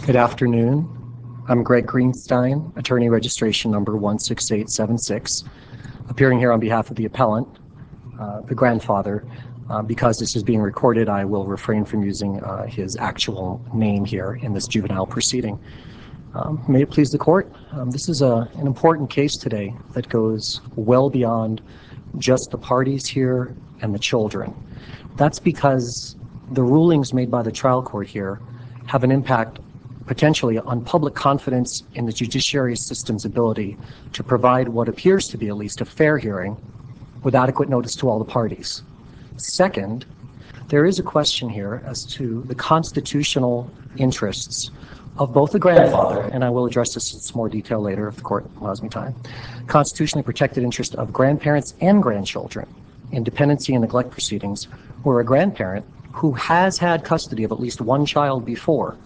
Good afternoon. I'm Greg Greenstein, attorney registration number 16876, appearing here on behalf of the appellant, the grandfather. Because this is being recorded, I will refrain from using his actual name here in this juvenile proceeding. May it please the court, this is an important case today that goes well beyond just the parties here and the children. That's because the rulings made by the trial court here have an impact potentially on public confidence in the judiciary system's ability to provide what appears to be at least a fair hearing with adequate notice to all the parties. Second, there is a question here as to the constitutional interests of both the grandfather, and I will address this in some more detail later if the court allows me time, constitutionally protected interest of grandparents and grandchildren in dependency and neglect proceedings, where a grandparent who has had custody of at least one child before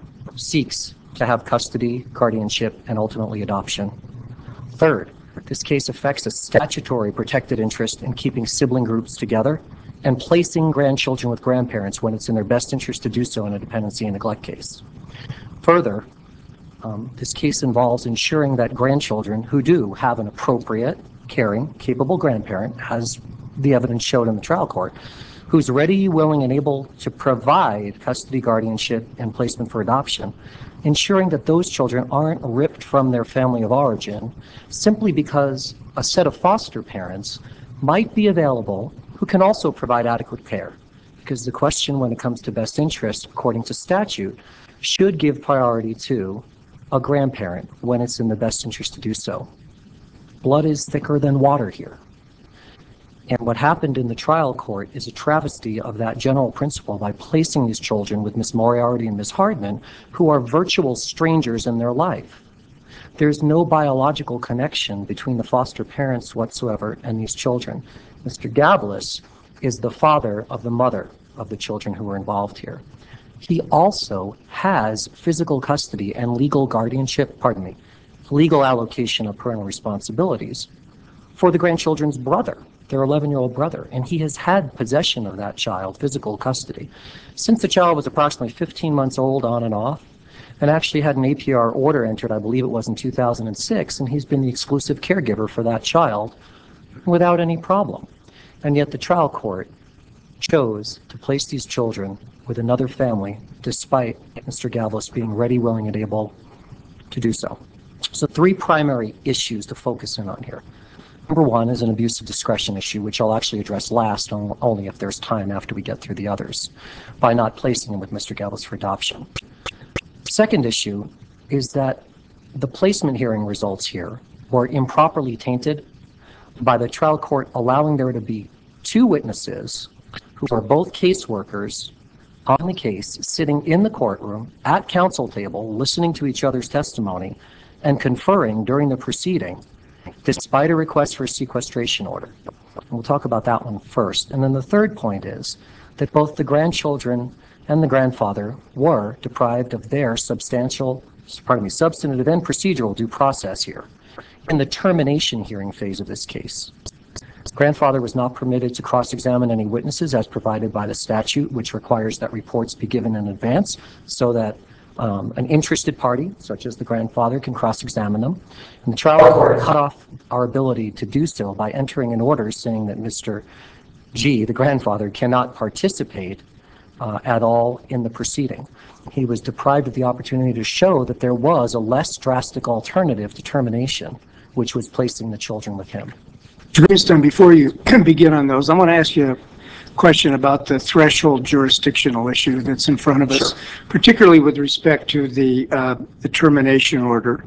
seeks to have custody, guardianship, and ultimately adoption. Third, this case affects a statutory protected interest in keeping sibling groups together and placing grandchildren with grandparents when it's in their best interest to do so in a dependency and neglect case. Further, this case involves ensuring that grandchildren who do have an appropriate, caring, capable grandparent, as the evidence showed in the trial court, who's ready, willing, and able to provide custody, guardianship, and placement for adoption, ensuring that those children aren't ripped from their family of origin simply because a set of foster parents might be available who can also provide adequate care. Because the question when it comes to best interest, according to statute, should give priority to a grandparent when it's in the best interest to do so. Blood is thicker than water here. And what happened in the trial court is a travesty of that general principle by placing these children with Ms. Moriarty and Ms. Hardman, who are virtual strangers in their life. There's no biological connection between the foster parents whatsoever and these children. Mr. Gavalis is the father of the mother of the children who were involved here. He also has physical custody and legal guardianship, legal allocation of parental responsibilities for the grandchildren's brother, their 11-year-old brother, and he has had possession of that child, physical custody, since the child was approximately 15 months old on and off, and actually had an APR order entered, I believe it was in 2006, and he's been the exclusive caregiver for that child without any problem. And yet the trial court chose to place these children with another family despite Mr. Gavalis being ready, willing, and able to do so. So three primary issues to focus in on here. Number one is an abuse of discretion issue, which I'll actually address last, only if there's time after we get through the others, by not placing him with Mr. Gavalis for adoption. Second issue is that the placement hearing results here were improperly tainted by the trial court allowing there to be two witnesses who are both caseworkers on the case, sitting in the courtroom at counsel table, listening to each other's testimony and conferring during the proceeding, despite a request for a sequestration order. And we'll talk about that one first. And then the third point is that both the grandchildren and the grandfather were deprived of their substantive and procedural due process here in the termination hearing phase of this case. Grandfather was not permitted to cross-examine any witnesses as provided by the statute, which requires that reports be given in advance so that an interested party, such as the grandfather, can cross-examine them. And the trial court cut off our ability to do so by entering an order saying that Mr. G, the grandfather, cannot participate at all in the proceeding. He was deprived of the opportunity to show that there was a less drastic alternative to termination, which was placing the children with him. Mr. Greenstein, before you begin on those, I want to ask you a question about the threshold jurisdictional issue that's in front of us, particularly with respect to the termination order.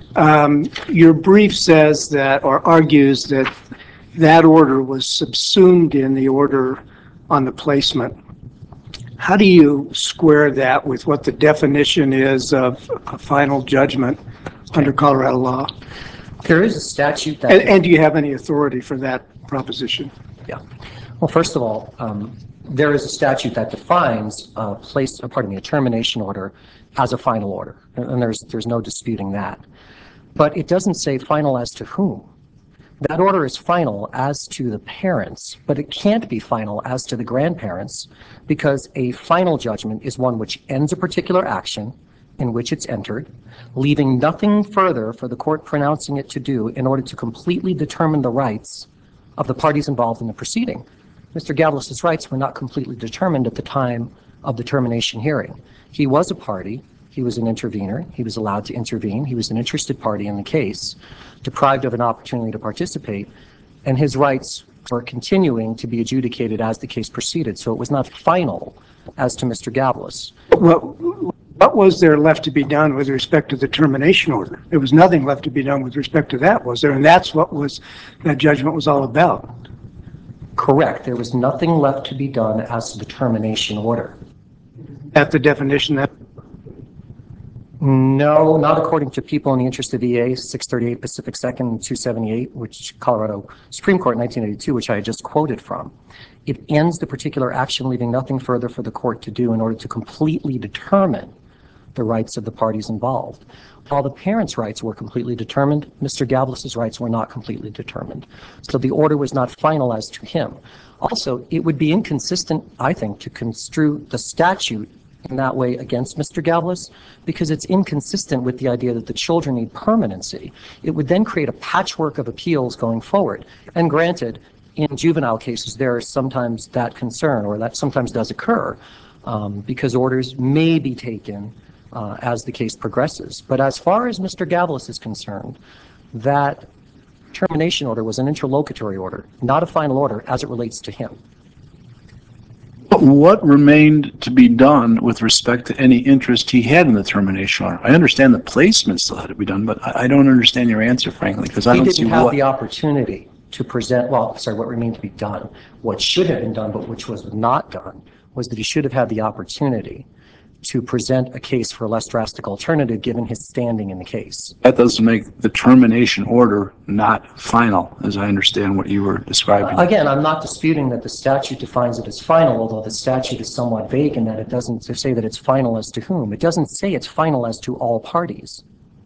Your brief says that, or argues that, that order was subsumed in the order on the placement. How do you square that with what the definition is of a final judgment under Colorado law? There is a statute that... And do you have any authority for that proposition? Yeah. Well, first of all, there is a statute that defines a termination order as a final order, and there's no disputing that. But it doesn't say final as to whom. That order is final as to the parents, but it can't be final as to the grandparents because a final judgment is one which ends a particular action in which it's entered, leaving nothing further for the court pronouncing it to do in order to completely determine the rights of the parties involved in the proceeding. Mr. Gavlis' rights were not completely determined at the time of the termination hearing. He was a party. He was an intervener. He was allowed to intervene. He was an interested party in the case, deprived of an opportunity to participate, and his rights were continuing to be adjudicated as the case proceeded. So it was not final as to Mr. Gavlis. What was there left to be done with respect to the termination order? There was nothing left to be done with respect to that, was there? And that's what that judgment was all about. Correct. There was nothing left to be done as to the termination order. At the definition that? No, not according to People in the Interest of EA, 638 Pacific 2nd, 278, which Colorado Supreme Court 1982, which I had just quoted from. It ends the particular action, leaving nothing further for the court to do in order to completely determine the rights of the parties involved. While the parents' rights were completely determined, Mr. Gavlis' rights were not completely determined. So the order was not final as to him. Also, it would be inconsistent, I think, to construe the statute in that way against Mr. Gavlis, because it's inconsistent with the idea that the children need permanency. It would then create a patchwork of appeals going forward. And granted, in juvenile cases, there is sometimes that concern, or that sometimes does occur, because orders may be taken as the case progresses. But as far as Mr. Gavlis is concerned, that termination order was an interlocutory order, not a final order as it relates to him. But what remained to be done with respect to any interest he had in the termination order? I understand the placement still had to be done, but I don't understand your answer, frankly, because I don't see what. He didn't have the opportunity to present, what remained to be done. What should have been done, but which was not done, was that he should have had the opportunity to present a case for a less drastic alternative given his standing in the case. That doesn't make the termination order not final, as I understand what you were describing. Again, I'm not disputing that the statute defines it as final, although the statute is somewhat vague in that it doesn't say that it's final as to whom. It doesn't say it's final as to all parties.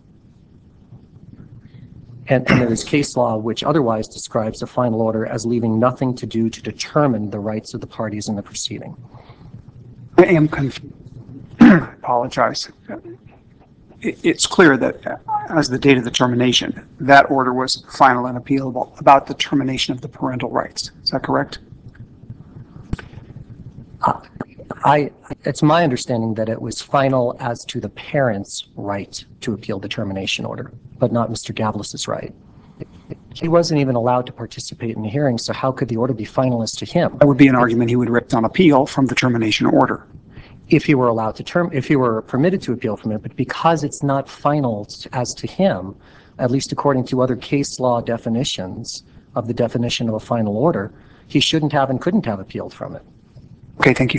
And there is case law which otherwise describes a final order as leaving nothing to do to determine the rights of the parties in the proceeding. I am confused. I apologize. It's clear that as the date of the termination, that order was final and appealable about the termination of the parental rights. Is that correct? It's my understanding that it was final as to the parents' right to appeal the termination order, but not Mr. Gavlis' right. He wasn't even allowed to participate in the hearing, so how could the order be final as to him? That would be an argument he would raise on appeal from the termination order. If he were allowed to if he were permitted to appeal from it, but because it's not final as to him, at least according to other case law definitions of the definition of a final order, he shouldn't have and couldn't have appealed from it. Okay, thank you.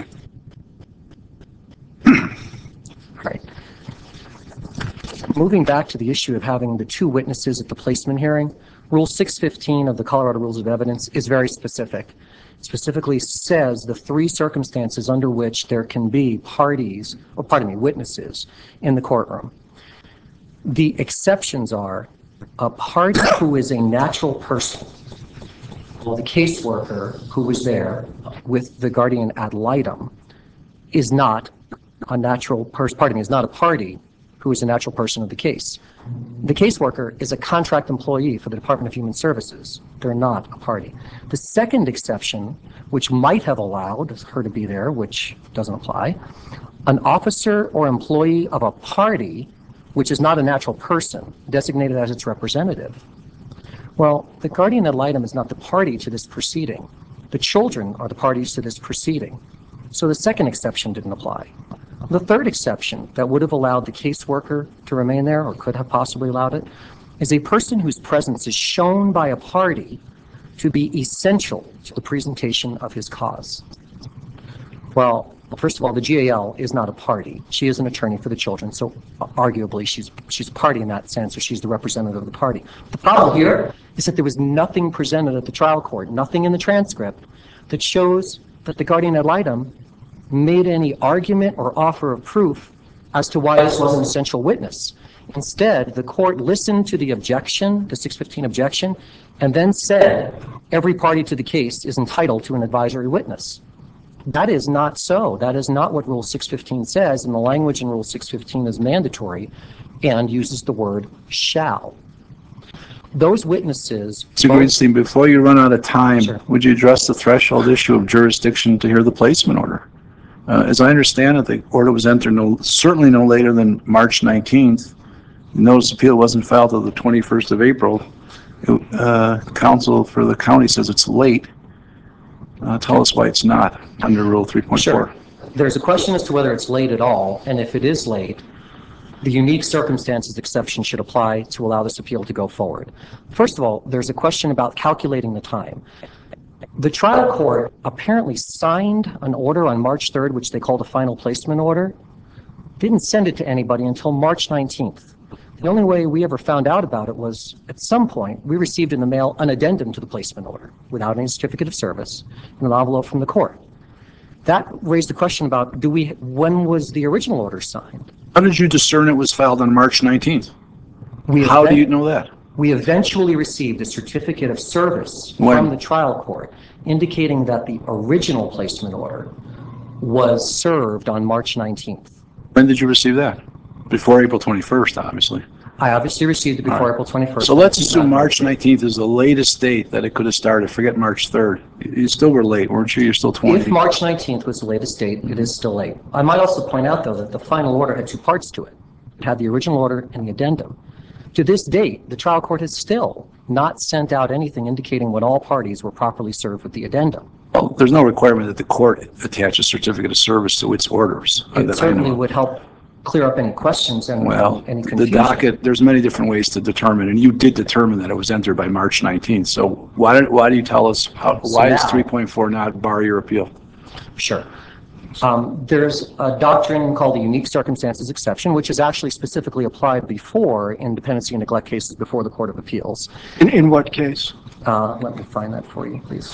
Right. Moving back to the issue of having the two witnesses at the placement hearing, Rule 615 of the Colorado Rules of Evidence is very specific. It specifically says the three circumstances under which there can be witnesses in the courtroom. The exceptions are a party who is a natural person. Well, the caseworker who was there with the guardian ad litem is not a natural person, is not a party who is a natural person of the case. The caseworker is a contract employee for the Department of Human Services. They're not a party. The second exception, which might have allowed her to be there, which doesn't apply, an officer or employee of a party which is not a natural person, designated as its representative. Well, the guardian ad litem is not the party to this proceeding. The children are the parties to this proceeding. So the second exception didn't apply. The third exception that would have allowed the caseworker to remain there, or could have possibly allowed it, is a person whose presence is shown by a party to be essential to the presentation of his cause. Well, first of all, the GAL is not a party. She is an attorney for the children, so arguably she's a party in that sense, or she's the representative of the party. The problem here is that there was nothing presented at the trial court, nothing in the transcript, that shows that the guardian ad litem made any argument or offer of proof as to why this was an essential witness. Instead, the court listened to the objection, the 615 objection, and then said every party to the case is entitled to an advisory witness. That is not so. That is not what Rule 615 says, and the language in Rule 615 is mandatory and uses the word shall. Those witnesses... Mr. Greenstein, before you run out of time, Sure. would you address the threshold issue of jurisdiction to hear the placement order? As I understand it, the order was entered certainly no later than March 19th. The notice of appeal wasn't filed till the 21st of April. Counsel for the county says it's late. Tell us why it's not under Rule 3.4. Sure. There's a question as to whether it's late at all, and if it is late, the unique circumstances exception should apply to allow this appeal to go forward. First of all, there's a question about calculating the time. The trial court apparently signed an order on March 3rd, which they called a final placement order, didn't send it to anybody until March 19th. The only way we ever found out about it was, at some point, we received in the mail an addendum to the placement order without any certificate of service and an envelope from the court. That raised the question about, when was the original order signed? How did you discern it was filed on March 19th? We How do you know that? We eventually received a certificate of service When? from the trial court indicating that the original placement order was served on March 19th. When did you receive that? Before April 21st, obviously. I obviously received it before April 21st. So let's assume March 19th is the latest date that it could have started. Forget March 3rd. You still were late, weren't you? You're still 20. If March 19th was the latest date, it is still late. I might also point out, though, that the final order had two parts to it. It had the original order and the addendum. To this date, the trial court has still not sent out anything indicating when all parties were properly served with the addendum. Well, there's no requirement that the court attach a certificate of service to its orders. It certainly would help clear up any questions and any confusion. The docket, there's many different ways to determine, and you did determine that it was entered by March 19th. So why do you tell us, why does 3.4 not bar your appeal? Sure. There's a doctrine called the unique circumstances exception, which is actually specifically applied before in dependency and neglect cases before the Court of Appeals. In what case? Let me find that for you, please.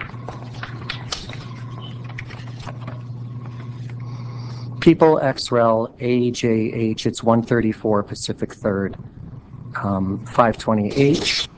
People XREL AJH, it's 134 Pacific 3rd, 528.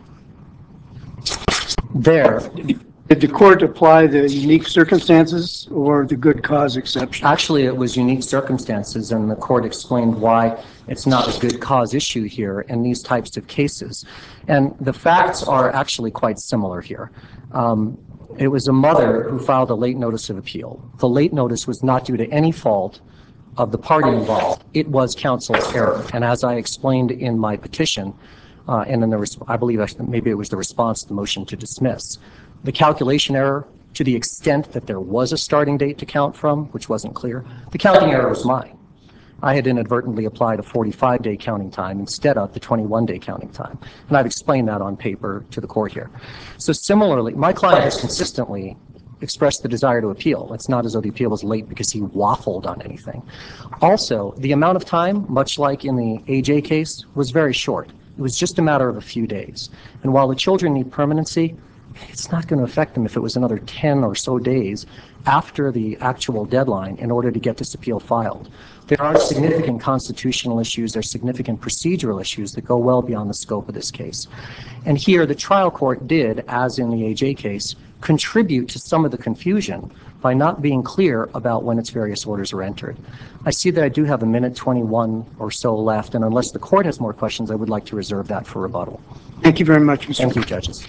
There. Did the court apply the unique circumstances or the good cause exception? Actually, it was unique circumstances, and the court explained why it's not a good cause issue here in these types of cases. And the facts are actually quite similar here. It was a mother who filed a late notice of appeal. The late notice was not due to any fault of the party involved. It was counsel's error. And as I explained in my petition, and in I believe maybe it was the response to the motion to dismiss, the calculation error, to the extent that there was a starting date to count from, which wasn't clear, the counting error was mine. I had inadvertently applied a 45-day counting time instead of the 21-day counting time. And I've explained that on paper to the court here. So similarly, my client has consistently expressed the desire to appeal. It's not as though the appeal was late because he waffled on anything. Also, the amount of time, much like in the AJ case, was very short. It was just a matter of a few days. And while the children need permanency, it's not going to affect them if it was another 10 or so days after the actual deadline in order to get this appeal filed. There are significant constitutional issues, there are significant procedural issues that go well beyond the scope of this case. And here, the trial court did, as in the AJ case, contribute to some of the confusion by not being clear about when its various orders are entered. I see that I do have a minute 21 or so left, and unless the court has more questions, I would like to reserve that for rebuttal. Thank you very much, Mr. Thank you, judges.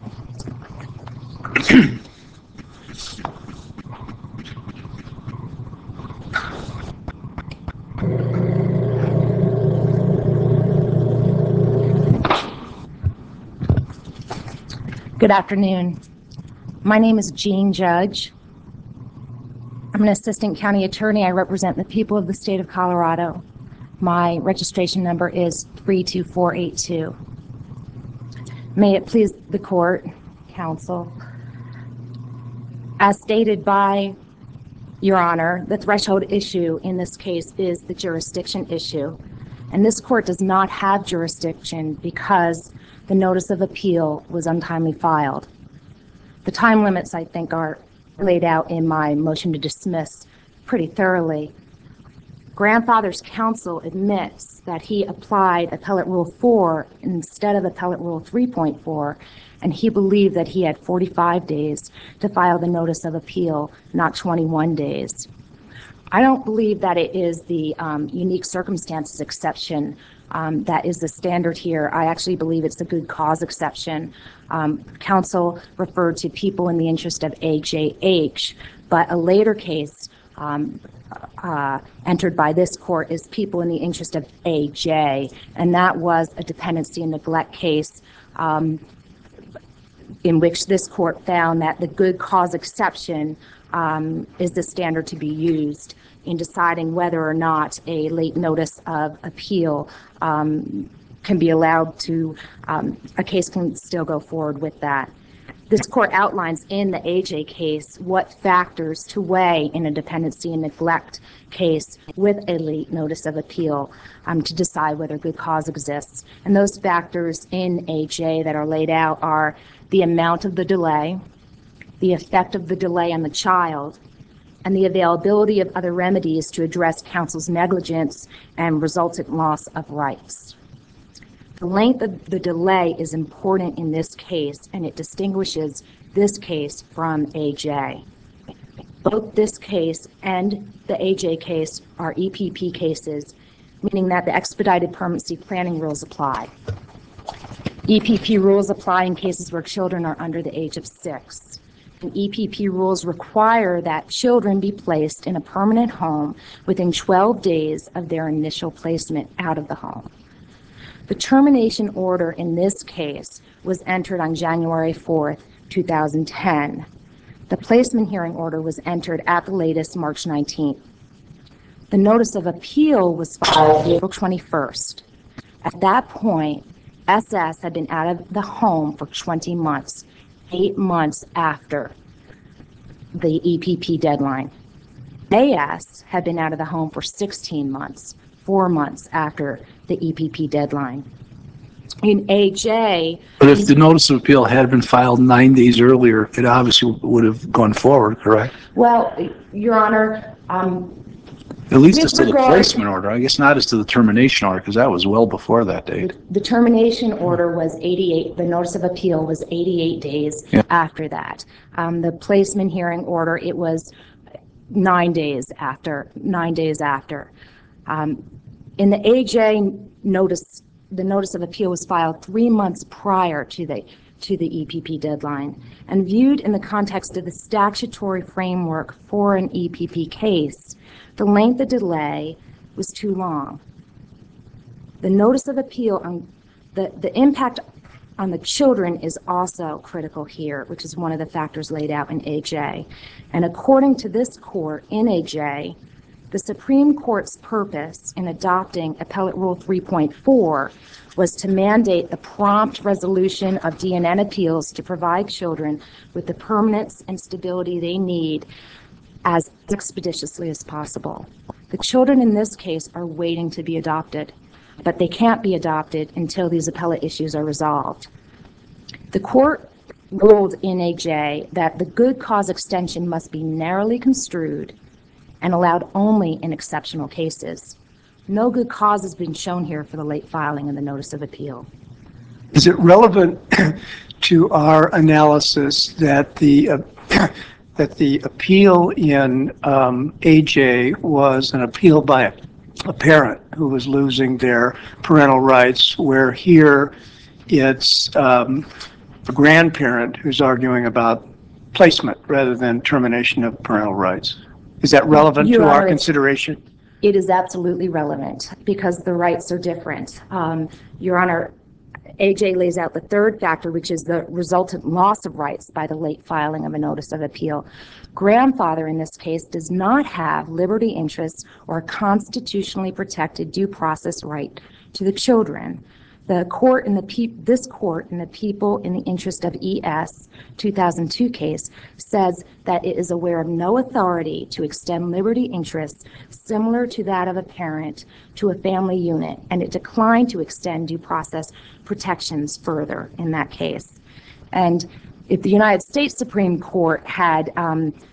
Good afternoon. My name is Jean Judge. I'm an assistant county attorney. I represent the people of the state of Colorado. My registration number is 32482. May it please the court, counsel. As stated by Your Honor, the threshold issue in this case is the jurisdiction issue. And this court does not have jurisdiction because the notice of appeal was untimely filed. The time limits, I think, are laid out in my motion to dismiss pretty thoroughly. Grandfather's counsel admits that he applied Appellate Rule 4 instead of Appellate Rule 3.4, and he believed that he had 45 days to file the notice of appeal, not 21 days. I don't believe that it is the unique circumstances exception that is the standard here. I actually believe it's the good cause exception. Counsel referred to people in the interest of AJH, but a later case entered by this court is people in the interest of AJ, and that was a dependency and neglect case in which this court found that the good cause exception is the standard to be used in deciding whether or not a late notice of appeal can be allowed to, a case can still go forward with that. This court outlines in the AJ case what factors to weigh in a dependency and neglect case with a late notice of appeal to decide whether good cause exists. And those factors in AJ that are laid out are the amount of the delay, the effect of the delay on the child, and the availability of other remedies to address counsel's negligence and resultant loss of rights. The length of the delay is important in this case, and it distinguishes this case from AJ. Both this case and the AJ case are EPP cases, meaning that the expedited permanency planning rules apply. EPP rules apply in cases where children are under the age of 6. And EPP rules require that children be placed in a permanent home within 12 days of their initial placement out of the home. The termination order in this case was entered on January 4th, 2010. The placement hearing order was entered at the latest March 19th. The notice of appeal was filed April 21st. At that point, SS had been out of the home for 20 months, 8 months after the EPP deadline. AS had been out of the home for 16 months, 4 months after the EPP deadline. In AJ... But if the notice of appeal had been filed 9 days earlier, it obviously would have gone forward, correct? Well, Your Honor... At least as to the placement order, I guess not as to the termination order, because that was well before that date. The termination order was 88, the notice of appeal was 88 days after that. The placement hearing order, it was 9 days after. In the AJ notice, the notice of appeal was filed 3 months prior to the EPP deadline. And viewed in the context of the statutory framework for an EPP case, the length of delay was too long. The notice of appeal, the impact on the children is also critical here, which is one of the factors laid out in AJ. And according to this court in AJ, the Supreme Court's purpose in adopting Appellate Rule 3.4 was to mandate the prompt resolution of DNN appeals to provide children with the permanence and stability they need as expeditiously as possible. The children in this case are waiting to be adopted, but they can't be adopted until these appellate issues are resolved. The court ruled in AJ that the good cause extension must be narrowly construed and allowed only in exceptional cases. No good cause has been shown here for the late filing of the notice of appeal. Is it relevant to our analysis that the appeal in AJ was an appeal by a parent who was losing their parental rights, where here it's a grandparent who's arguing about placement rather than termination of parental rights? Is that relevant to our consideration? It is absolutely relevant because the rights are different. Your Honor, AJ lays out the third factor, which is the resultant loss of rights by the late filing of a notice of appeal. Grandfather, in this case, does not have liberty interests or a constitutionally protected due process right to the children. The court in this court in the People in the Interest of ES 2002 case says that it is aware of no authority to extend liberty interests similar to that of a parent to a family unit, and it declined to extend due process protections further in that case. And if the United States Supreme Court had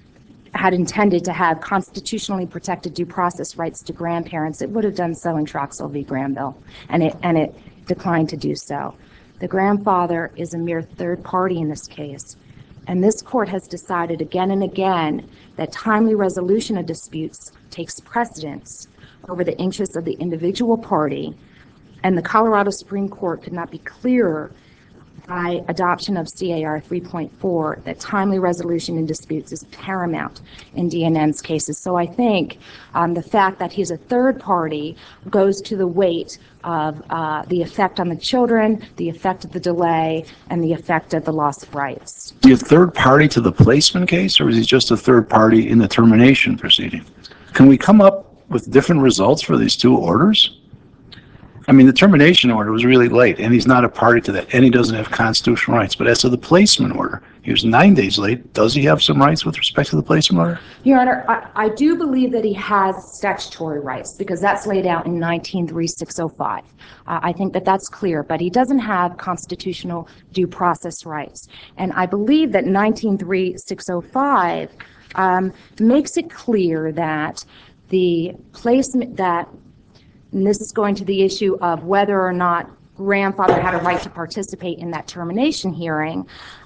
had intended to have constitutionally protected due process rights to grandparents, it would have done so in Troxel v. Granville, and it declined to do so. The grandfather is a mere third party in this case, and this court has decided again and again that timely resolution of disputes takes precedence over the interests of the individual party, and the Colorado Supreme Court could not be clearer by adoption of CAR 3.4 that timely resolution in disputes is paramount in DNN's cases. So I think the fact that he's a third party goes to the weight of the effect on the children, the effect of the delay, and the effect of the loss of rights. Is he a third party to the placement case, or is he just a third party in the termination proceeding? Can we come up with different results for these two orders? I mean, the termination order was really late, and he's not a party to that, and he doesn't have constitutional rights. But as to the placement order, he was 9 days late. Does he have some rights with respect to the placement order? Your Honor, I do believe that he has statutory rights because that's laid out in 19-3605. I think that that's clear, but he doesn't have constitutional due process rights. And I believe that 19-3605 makes it clear that the placement that, and this is going to the issue of whether or not grandfather had a right to participate in that termination hearing,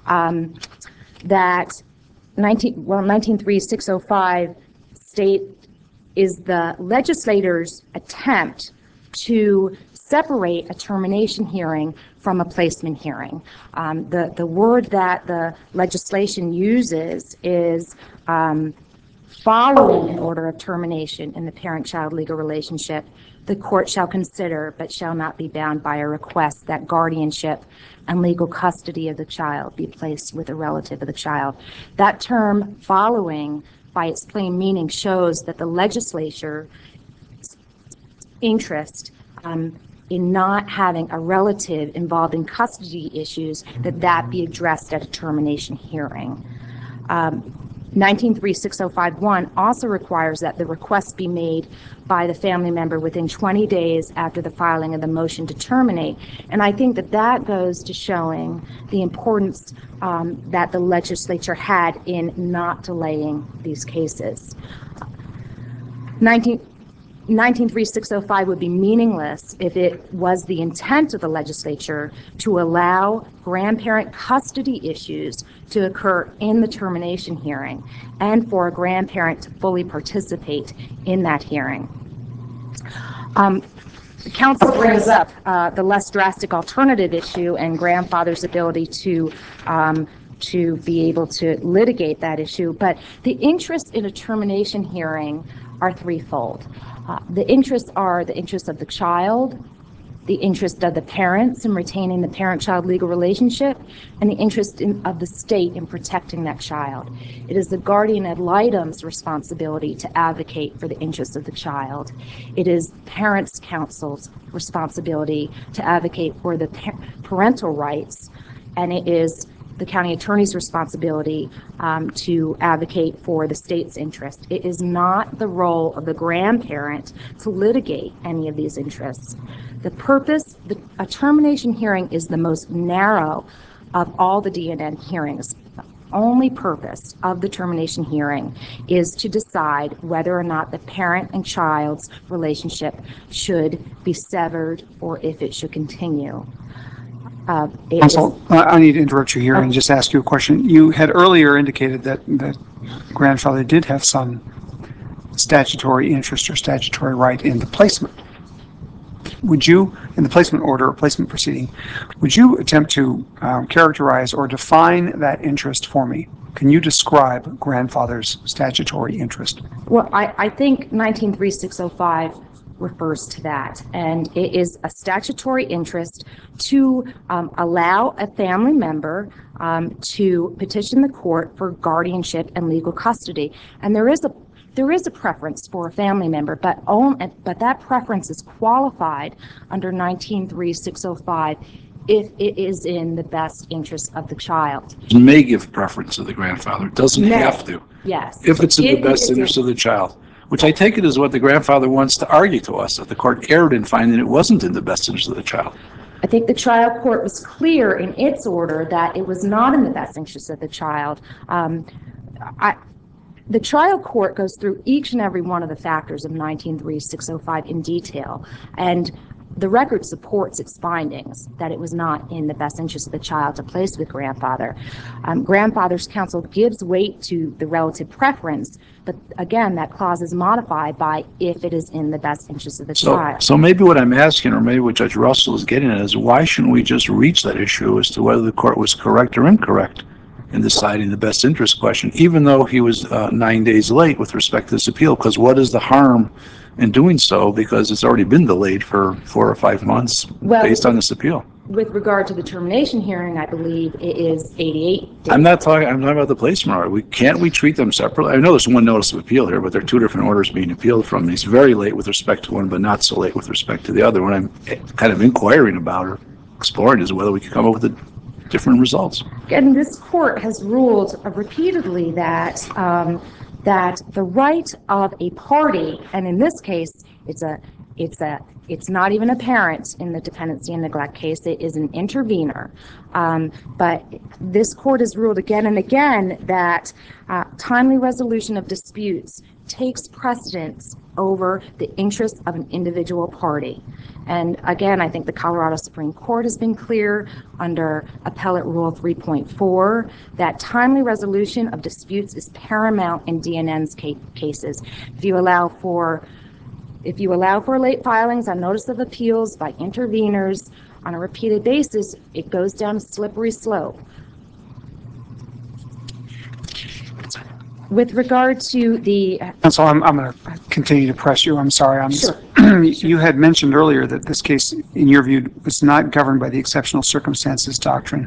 that 19-3605 state is the legislator's attempt to separate a termination hearing from a placement hearing. The word that the legislation uses is following an order of termination in the parent-child legal relationship, the court shall consider but shall not be bound by a request that guardianship and legal custody of the child be placed with a relative of the child. That term following, by its plain meaning, shows that the legislature's interest in not having a relative involved in custody issues, that be addressed at a termination hearing. 19-3605-1 also requires that the request be made by the family member within 20 days after the filing of the motion to terminate. And I think that that goes to showing the importance that the legislature had in not delaying these cases. 19-3605 would be meaningless if it was the intent of the legislature to allow grandparent custody issues to occur in the termination hearing and for a grandparent to fully participate in that hearing. The council brings up the less drastic alternative issue and grandfather's ability to be able to litigate that issue, but the interest in a termination hearing are threefold. The interests are the interests of the child, the interest of the parents in retaining the parent-child legal relationship, and the interest of the state in protecting that child. It is the guardian ad litem's responsibility to advocate for the interests of the child. It is parents' counsel's responsibility to advocate for the parental rights, and it is the county attorney's responsibility to advocate for the state's interest. It is not the role of the grandparent to litigate any of these interests. The purpose, a termination hearing is the most narrow of all the DNN hearings. The only purpose of the termination hearing is to decide whether or not the parent and child's relationship should be severed or if it should continue. Counsel, I need to interrupt you here and just ask you a question. You had earlier indicated that grandfather did have some statutory interest or statutory right in the placement. Would you, in the placement order or placement proceeding, would you attempt to characterize or define that interest for me? Can you describe grandfather's statutory interest? Well, I think 19-3605 refers to that, and it is a statutory interest to allow a family member to petition the court for guardianship and legal custody. And there is a preference for a family member, but that preference is qualified under 19-3605 if it is in the best interest of the child. It may give preference to the grandfather. It doesn't have to. Yes. If it's in the best interest of the child, which I take it is what the grandfather wants to argue to us, that the court erred in finding it wasn't in the best interest of the child. I think the trial court was clear in its order that it was not in the best interest of the child. The trial court goes through each and every one of the factors of 19-3605 in detail, and the record supports its findings that it was not in the best interest of the child to place with grandfather. Grandfather's counsel gives weight to the relative preference, but again, that clause is modified by if it is in the best interest of the child. So maybe what I'm asking, or maybe what Judge Russell is getting at, is why shouldn't we just reach that issue as to whether the court was correct or incorrect in deciding the best interest question, even though he was 9 days late with respect to this appeal? Because what is the harm in doing so, because it's already been delayed for 4 or 5 months based on this appeal? With regard to the termination hearing, I believe it is 88 days. I'm not talking about the placement order. Can't we treat them separately? I know there's one notice of appeal here, but there are 2 different orders being appealed from. He's very late with respect to one, but not so late with respect to the other. What I'm kind of inquiring about or exploring is whether we can come up with different results. And this court has ruled repeatedly that that the right of a party, and in this case, it's not even a parent in the dependency and neglect case, it is an intervener. But this court has ruled again and again that timely resolution of disputes takes precedence over the interests of an individual party. And again, I think the Colorado Supreme Court has been clear under Appellate Rule 3.4 that timely resolution of disputes is paramount in DNN's cases. If you allow for late filings on notice of appeals by interveners on a repeated basis, it goes down a slippery slope. With regard to the... Counsel, I'm going to continue to press you. I'm sorry. Sure. You had mentioned earlier that this case, in your view, was not governed by the exceptional circumstances doctrine,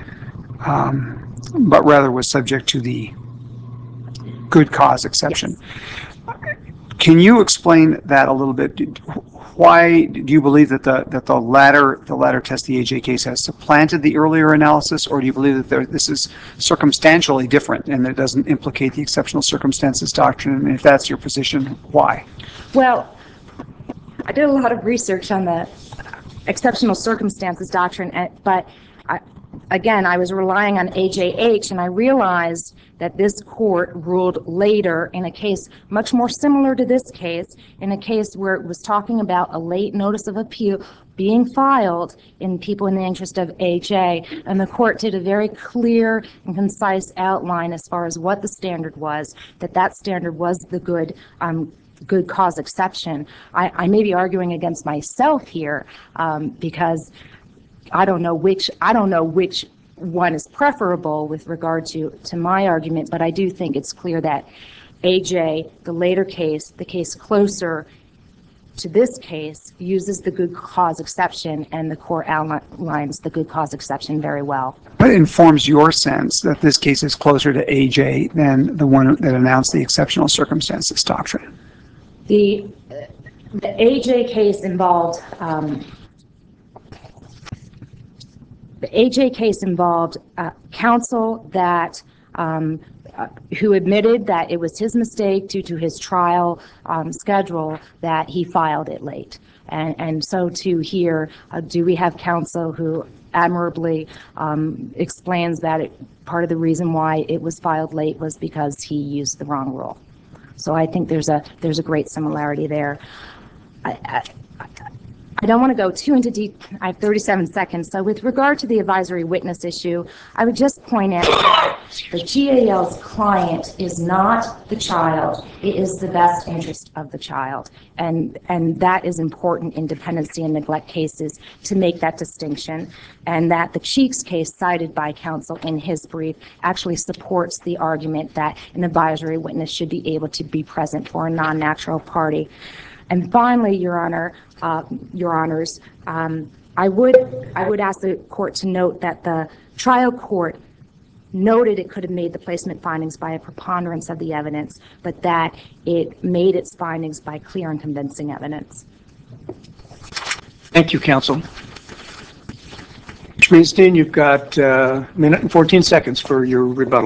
but rather was subject to the good cause exception. Yes. Can you explain that a little bit? Why do you believe that the latter test, the AJ case, has supplanted the earlier analysis, or do you believe that this is circumstantially different and that it doesn't implicate the exceptional circumstances doctrine? And if that's your position, why? Well, I did a lot of research on the exceptional circumstances doctrine, but again, I was relying on AJH, and I realized that this court ruled later in a case much more similar to this case, in a case where it was talking about a late notice of appeal being filed in people in the interest of AJ, and the court did a very clear and concise outline as far as what the standard was, that standard was the good cause exception. I may be arguing against myself here because I don't know which one is preferable with regard to my argument, but I do think it's clear that AJ, the later case, the case closer to this case, uses the good cause exception, and the court outlines the good cause exception very well. What informs your sense that this case is closer to AJ than the one that announced the exceptional circumstances doctrine? The AJ case involved counsel that who admitted that it was his mistake due to his trial schedule that he filed it late. And so to here, do we have counsel who admirably explains that part of the reason why it was filed late was because he used the wrong rule. So I think there's a great similarity there. I don't want to go too into deep. I have 37 seconds. So with regard to the advisory witness issue, I would just point out that the GAL's client is not the child. It is the best interest of the child. And that is important in dependency and neglect cases to make that distinction. And that the Cheeks case cited by counsel in his brief actually supports the argument that an advisory witness should be able to be present for a non-natural party. And finally, Your Honors, I would ask the court to note that the trial court noted it could have made the placement findings by a preponderance of the evidence, but that it made its findings by clear and convincing evidence. Thank you, counsel. Mr. Greenstein, you've got a minute and 14 seconds for your rebuttal.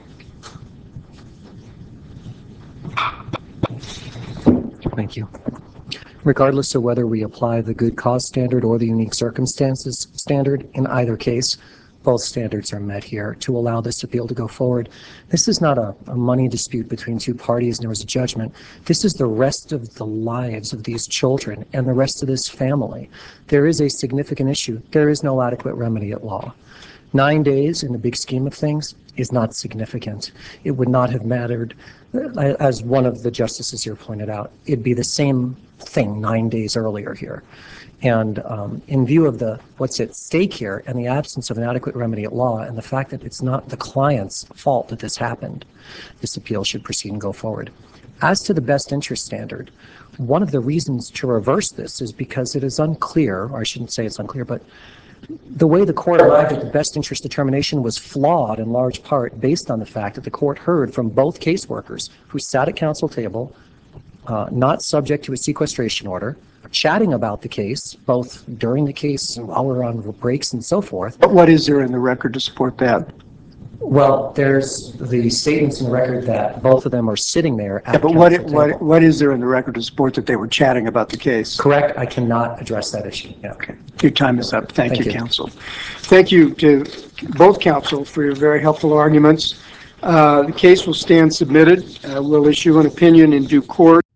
Thank you. Regardless of whether we apply the good cause standard or the unique circumstances standard in either case, both standards are met here to allow this appeal to go forward. This is not a money dispute between two parties and there was a judgment. This is the rest of the lives of these children and the rest of this family. There is a significant issue. There is no adequate remedy at law. 9 days in the big scheme of things is not significant. It would not have mattered, as one of the justices here pointed out, it'd be the same thing 9 days earlier here. And in view of what's at stake here and the absence of an adequate remedy at law and the fact that it's not the client's fault that this happened, this appeal should proceed and go forward. As to the best interest standard, one of the reasons to reverse this is because it is unclear, or I shouldn't say it's unclear, but the way the court arrived at the best interest determination was flawed in large part based on the fact that the court heard from both caseworkers who sat at counsel table, not subject to a sequestration order, chatting about the case, both during the case, while we're on breaks and so forth. But what is there in the record to support that? Well, there's the statements in the record that both of them are sitting there at Yeah, but counsel table. what is there in the record to support that they were chatting about the case? Correct. I cannot address that issue. Yeah. Okay. Your time is up. Thank Thank you, you. counsel. Thank you to both counsel for your very helpful arguments. The case will stand submitted. We'll issue an opinion in due course.